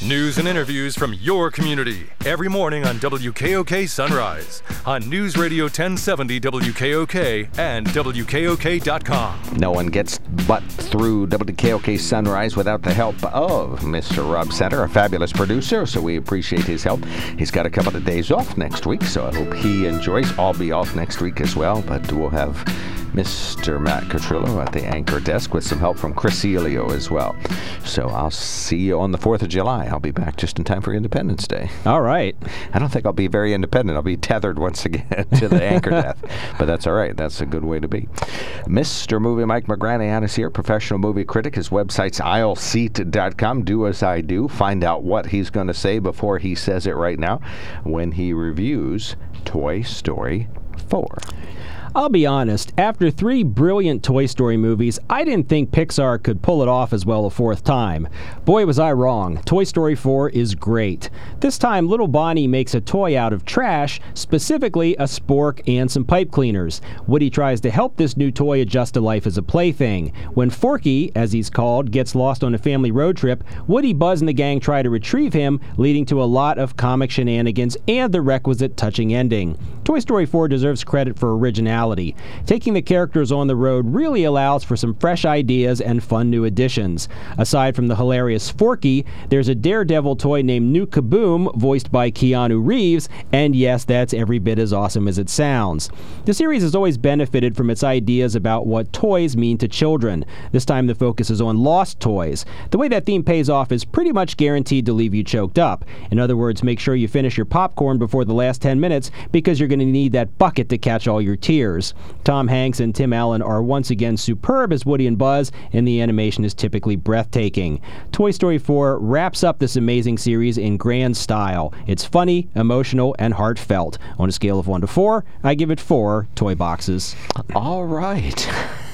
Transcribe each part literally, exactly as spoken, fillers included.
News and interviews from your community every morning on W K O K Sunrise, on News Radio ten seventy W K O K and W K O K dot com. No one gets but through W K O K Sunrise without the help of Mister Rob Center, a fabulous producer, so we appreciate his help. He's got a couple of days off next week, so I hope he enjoys. I'll be off next week as well, but we'll have Mister Matt Catrillo at the anchor desk with some help from Chris Elio as well. So I'll see you on the fourth of July. I'll be back just in time for Independence Day. All right. I don't think I'll be very independent. I'll be tethered once again to the anchor desk. But that's all right. That's a good way to be. Mister Movie Mike McGranahan is here, professional movie critic. His website's aisle seat dot com. Do as I do. Find out what he's going to say before he says it right now when he reviews Toy Story four. I'll be honest, after three brilliant Toy Story movies, I didn't think Pixar could pull it off as well a fourth time. Boy, was I wrong. Toy Story four is great. This time, little Bonnie makes a toy out of trash, specifically a spork and some pipe cleaners. Woody tries to help this new toy adjust to life as a plaything. When Forky, as he's called, gets lost on a family road trip, Woody, Buzz, and the gang try to retrieve him, leading to a lot of comic shenanigans and the requisite touching ending. Toy Story four deserves credit for originality. Taking the characters on the road really allows for some fresh ideas and fun new additions. Aside from the hilarious Forky, there's a daredevil toy named New Kaboom, voiced by Keanu Reeves, and yes, that's every bit as awesome as it sounds. The series has always benefited from its ideas about what toys mean to children. This time the focus is on lost toys. The way that theme pays off is pretty much guaranteed to leave you choked up. In other words, make sure you finish your popcorn before the last ten minutes because you're going to need that bucket to catch all your tears. Tom Hanks and Tim Allen are once again superb as Woody and Buzz, and the animation is typically breathtaking. Toy Story four wraps up this amazing series in grand style. It's funny, emotional, and heartfelt. On a scale of one to four, I give it four toy boxes. All right.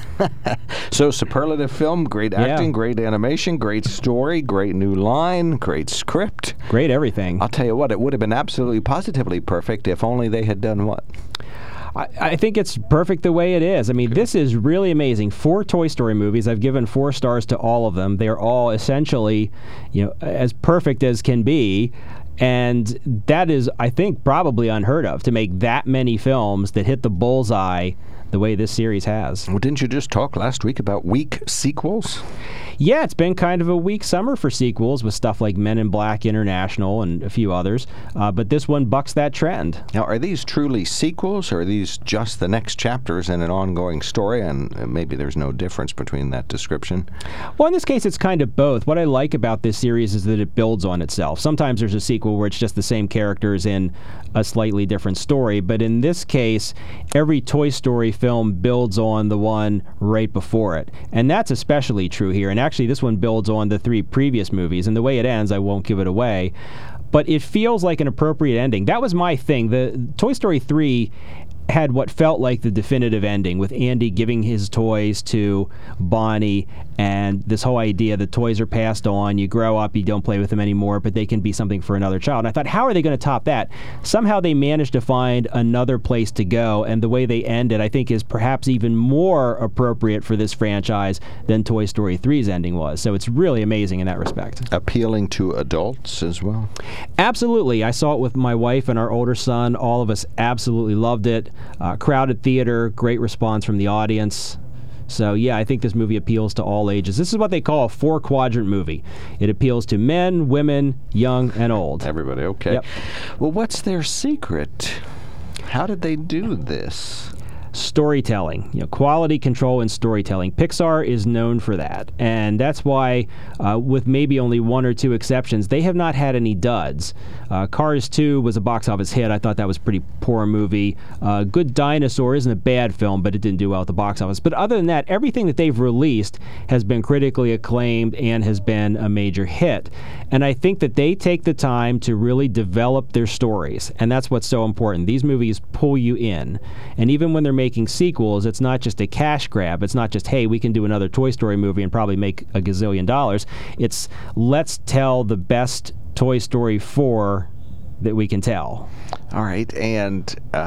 So, superlative film, great acting, Yeah. great animation, great story, great new line, great script. Great everything. I'll tell you what, it would have been absolutely positively perfect if only they had done what? I, I think it's perfect the way it is. I mean, this is really amazing. Four Toy Story movies. I've given four stars to all of them. They are all essentially, you know, as perfect as can be. And that is, I think, probably unheard of, to make that many films that hit the bullseye the way this series has. Well, didn't you just talk last week about weak sequels? Yeah, it's been kind of a weak summer for sequels with stuff like Men in Black International and a few others, uh, but this one bucks that trend. Now, are these truly sequels, or are these just the next chapters in an ongoing story, and maybe there's no difference between that description? Well, in this case, it's kind of both. What I like about this series is that it builds on itself. Sometimes there's a sequel where it's just the same characters in a slightly different story, but in this case, every Toy Story film builds on the one right before it, and that's especially true here. And actually, this one builds on the three previous movies, and the way it ends, I won't give it away, but it feels like an appropriate ending. That was my thing. The Toy Story three had what felt like the definitive ending, with Andy giving his toys to Bonnie, and this whole idea that toys are passed on, you grow up, you don't play with them anymore, but they can be something for another child. And I thought, how are they going to top that? Somehow they managed to find another place to go, and the way they end it, I think, is perhaps even more appropriate for this franchise than Toy Story three's ending was. So it's really amazing in that respect. Appealing to adults as well? Absolutely. I saw it with my wife and our older son. All of us absolutely loved it. Uh, crowded theater, great response from the audience. So, yeah, I think this movie appeals to all ages. This is what they call a four-quadrant movie. It appeals to men, women, young, and old. Everybody, okay. Yep. Well, what's their secret? How did they do this? Storytelling, you know, quality control and storytelling. Pixar is known for that, and that's why, uh, with maybe only one or two exceptions, they have not had any duds. Uh, Cars two was a box office hit. I thought that was a pretty poor movie. Uh, Good Dinosaur isn't a bad film, but it didn't do well at the box office. But other than that, everything that they've released has been critically acclaimed and has been a major hit. And I think that they take the time to really develop their stories, and that's what's so important. These movies pull you in, and even when they're making sequels, it's not just a cash grab. It's not just, hey, we can do another Toy Story movie and probably make a gazillion dollars. It's, let's tell the best Toy Story four that we can tell. All right, and uh,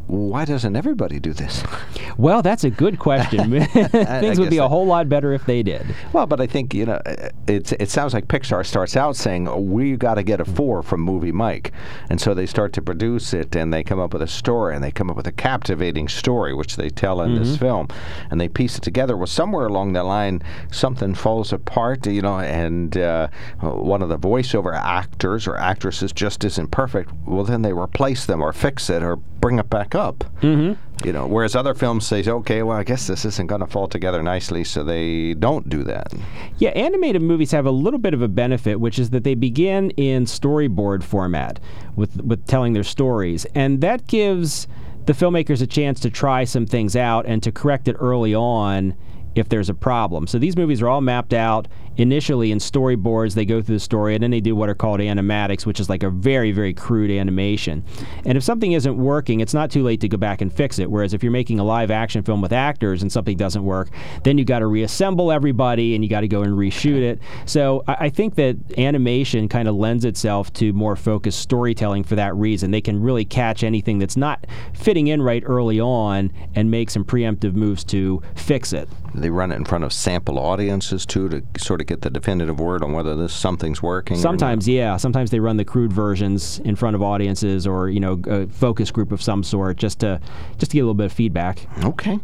why doesn't everybody do this? Well, that's a good question. Things would be a whole lot better if they did. Well, but I think, you know, it's, it sounds like Pixar starts out saying, oh, we got to get a four from Movie Mike. And so they start to produce it, and they come up with a story, and they come up with a captivating story, which they tell in mm-hmm. this film. And they piece it together. Well, somewhere along the line, something falls apart, you know, and uh, one of the voiceover actors or actresses just isn't perfect. Well, then they replace them or fix it or bring it back up. Mm-hmm. You know, whereas other films say, okay, well, I guess this isn't going to fall together nicely, so they don't do that. Yeah, animated movies have a little bit of a benefit, which is that they begin in storyboard format with with telling their stories, and that gives the filmmakers a chance to try some things out and to correct it early on if there's a problem. So these movies are all mapped out initially in storyboards. They go through the story, and then they do what are called animatics, which is like a very, very crude animation. And if something isn't working, it's not too late to go back and fix it. Whereas if you're making a live action film with actors and something doesn't work, then you got to reassemble everybody and you got to go and reshoot it. So I, I think that animation kind of lends itself to more focused storytelling for that reason. They can really catch anything that's not fitting in right early on and make some preemptive moves to fix it. They run it in front of sample audiences, too, to sort of get the definitive word on whether this something's working. Sometimes, yeah. Sometimes they run the crude versions in front of audiences or, you know, a focus group of some sort just to just to get a little bit of feedback. Okay.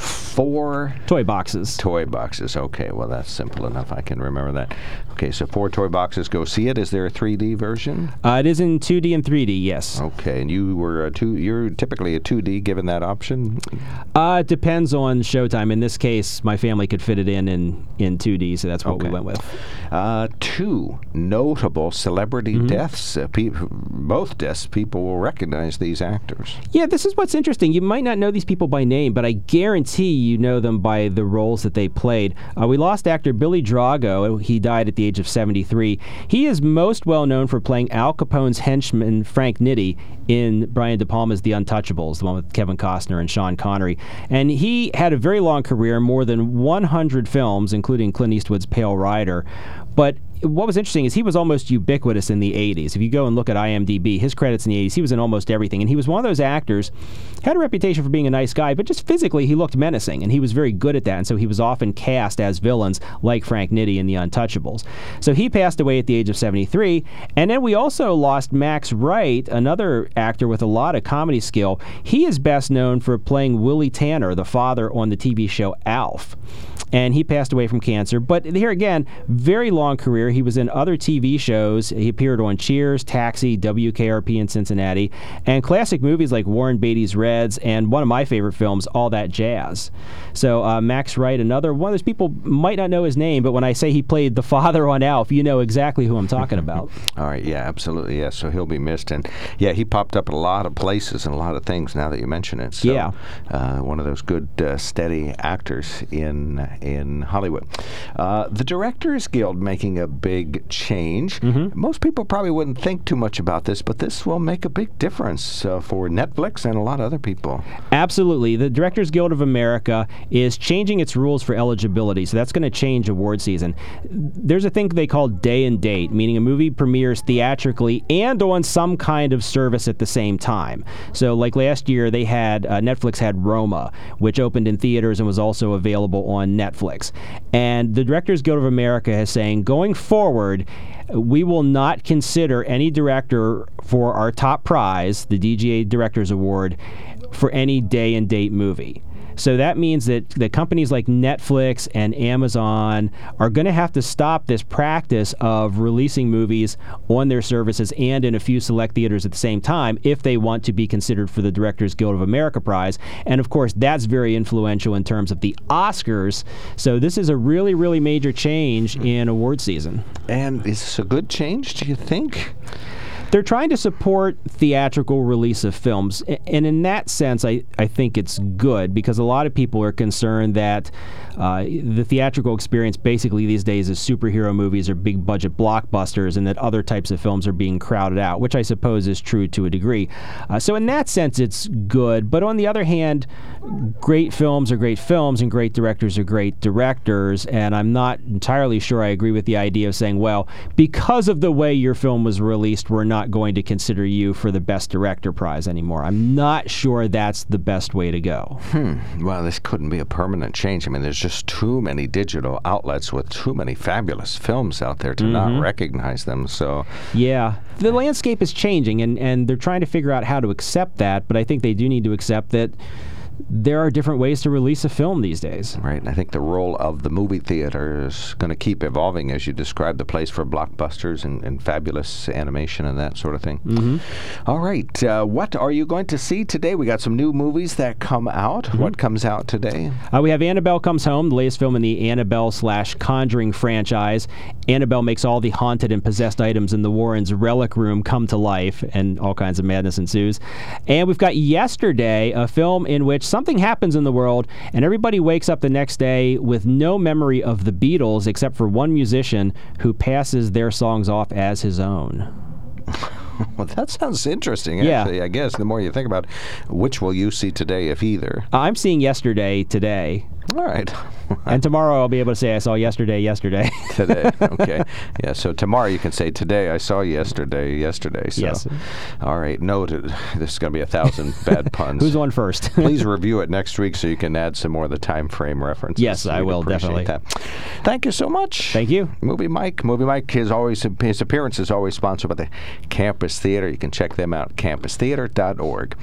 Four... Toy boxes. Toy boxes. Okay, well, that's simple enough. I can remember that. Okay, so four toy boxes. Go see it. Is there a three D version? Uh, it is in two D and three D, yes. Okay, and you were a two... You're typically a two D given that option? Uh, it depends on showtime. In this case, my family could fit it in in, in two D, so that's what okay. we went with. Uh, two notable celebrity mm-hmm. deaths. Uh, pe- both deaths, people will recognize these actors. Yeah, this is what's interesting. You might not know these people by name, but I guarantee you know them by the roles that they played. Uh, we lost actor Billy Drago. He died at the age of seventy-three. He is most well known for playing Al Capone's henchman, Frank Nitti, in Brian De Palma's The Untouchables, the one with Kevin Costner and Sean Connery. And he had a very long career, more than one hundred films, including Clint Eastwood's Pale Rider. But what was interesting is he was almost ubiquitous in the eighties. If you go and look at I M D B, his credits in the eighties, he was in almost everything. And he was one of those actors, had a reputation for being a nice guy, but just physically he looked menacing, and he was very good at that. And so he was often cast as villains like Frank Nitti in The Untouchables. So he passed away at the age of seventy-three. And then we also lost Max Wright, another actor with a lot of comedy skill. He is best known for playing Willie Tanner, the father on the T V show Alf. And he passed away from cancer. But here again, very long career. He was in other T V shows. He appeared on Cheers, Taxi, W K R P in Cincinnati, and classic movies like Warren Beatty's Reds, and one of my favorite films, All That Jazz. So uh, Max Wright, another one of those people, might not know his name, but when I say he played the father on Alf, you know exactly who I'm talking about. All right, yeah, absolutely, yeah. So he'll be missed. And yeah, he popped up in a lot of places and a lot of things now that you mention it. So, yeah. Uh, one of those good, uh, steady actors in in Hollywood. Uh, the Directors Guild making a big change. Mm-hmm. Most people probably wouldn't think too much about this, but this will make a big difference uh, for Netflix and a lot of other people. Absolutely. The Directors Guild of America is changing its rules for eligibility, so that's going to change award season. There's a thing they call day and date, meaning a movie premieres theatrically and on some kind of service at the same time. So like last year, they had uh, Netflix had Roma, which opened in theaters and was also available on Netflix. And the Directors Guild of America is saying, going forward, we will not consider any director for our top prize, the D G A Directors Award, for any day and date movie. So that means that the companies like Netflix and Amazon are going to have to stop this practice of releasing movies on their services and in a few select theaters at the same time if they want to be considered for the Directors Guild of America prize. And of course, that's very influential in terms of the Oscars. So this is a really, really major change in award season. And is this a good change, do you think? They're trying to support theatrical release of films, and in that sense, I, I think it's good, because a lot of people are concerned that uh, the theatrical experience basically these days is superhero movies or big budget blockbusters, and that other types of films are being crowded out, which I suppose is true to a degree. Uh, so in that sense, it's good, but on the other hand, great films are great films, and great directors are great directors, and I'm not entirely sure I agree with the idea of saying, well, because of the way your film was released, we're not not going to consider you for the Best Director prize anymore. I'm not sure that's the best way to go. Hmm. Well, this couldn't be a permanent change. I mean, there's just too many digital outlets with too many fabulous films out there to mm-hmm. not recognize them. So, yeah, the landscape is changing, and, and they're trying to figure out how to accept that, but I think they do need to accept that there are different ways to release a film these days. Right, and I think the role of the movie theater is going to keep evolving, as you described, the place for blockbusters and, and fabulous animation and that sort of thing. Mm-hmm. All right, uh, what are you going to see today? We got some new movies that come out. Mm-hmm. What comes out today? Uh, we have Annabelle Comes Home, the latest film in the Annabelle slash Conjuring franchise. Annabelle makes all the haunted and possessed items in the Warrens' relic room come to life, and all kinds of madness ensues. And we've got Yesterday, a film in which something happens in the world, and everybody wakes up the next day with no memory of the Beatles except for one musician who passes their songs off as his own. Well, that sounds interesting, yeah. actually, I guess, the more you think about it. Which will you see today, if either? I'm seeing Yesterday today. All right. And tomorrow I'll be able to say I saw Yesterday yesterday. Today, okay. Yeah, so tomorrow you can say, today I saw Yesterday yesterday. So. Yes. All right, noted. This is going to be a thousand bad puns. Who's on first? Please review it next week so you can add some more of the time frame references. Yes, I We'd will, definitely. That. Thank you so much. Thank you. Movie Mike. Movie Mike, is always, his appearance is always sponsored by the Campus Theater. You can check them out at campus theater dot org.